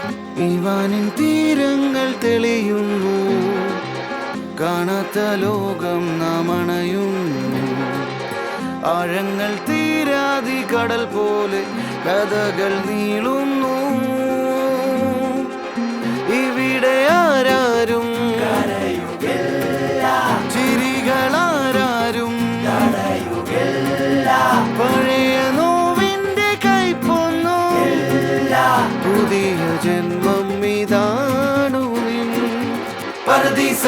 ഇവാനിൻ തീരങ്ങൾ തെളിയുന്നു, കാണാത്ത ലോകം നാം അണയുന്നു. ആഴങ്ങൾ തീരാതി കടൽ പോലെ കഥകൾ നീളുന്നു. ഇവിടെ ആരാരും ചിരികളാരും പഴയ നോവിന്റെ കൈപ്പൊന്നു. പുതിയ ജന്മം ഇതാണു നിൻ പറുദീസ.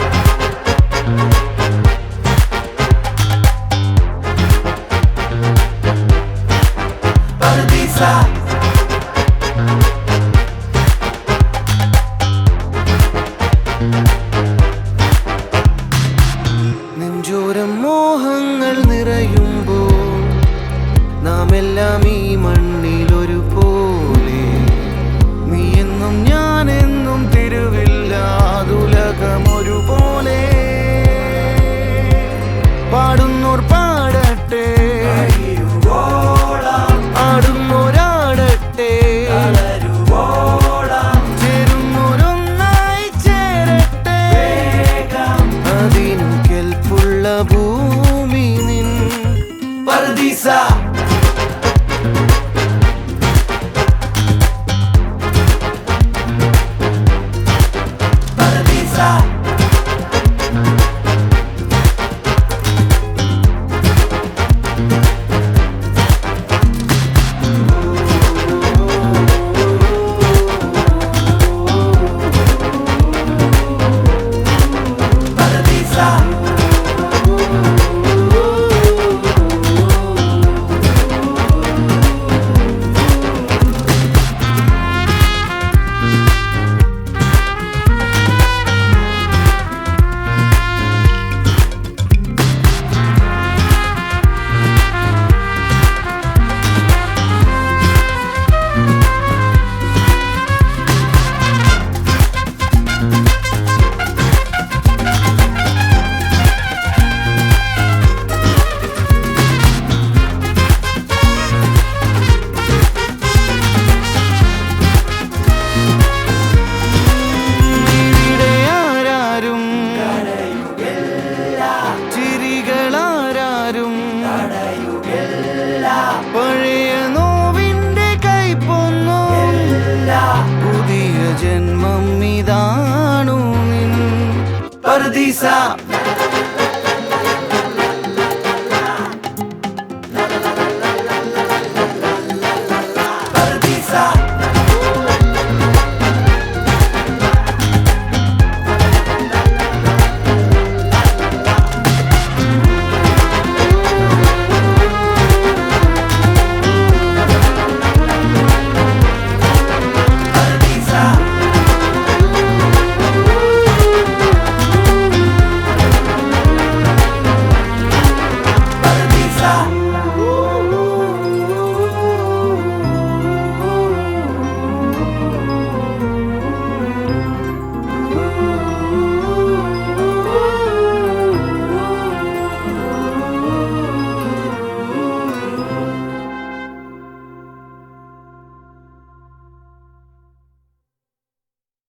നെഞ്ചോരം മോഹങ്ങൾ നിറയുമ്പോൾ നാം എല്ലാം ഈ മണ്ണിൽ ഒരുപോലെ. നീ എന്നും ഞാനെന്നും തിരുവില്ലാതുലകം ഒരുപോലെ. പാടുന്നോർ പാടട്ടെ, ആടുന്നോരാടട്ടെ, ചേരുന്നോരൊന്നായി ചേരട്ടെ. അതിനു കെൽപ്പുള്ള ഭൂമി നിൻ പറുദീസ. പഴയ നോവിന്റെ കൈപ്പൊന്നു. പുതിയ ജന്മം ഇതാണു നിൻ പറുദീസ.